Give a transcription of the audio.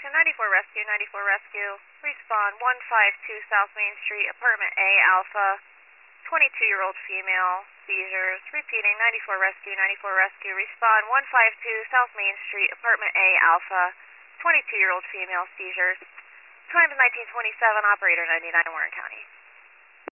Station 94 Rescue, 94 Rescue. Respond 152 South Main Street, Apartment A, Alpha. 22-year-old female, seizures. Repeating, 94 Rescue, 94 Rescue. Respond 152 South Main Street, Apartment A, Alpha. 22-year-old female, seizures. Time is 1927, operator 99, Warren County.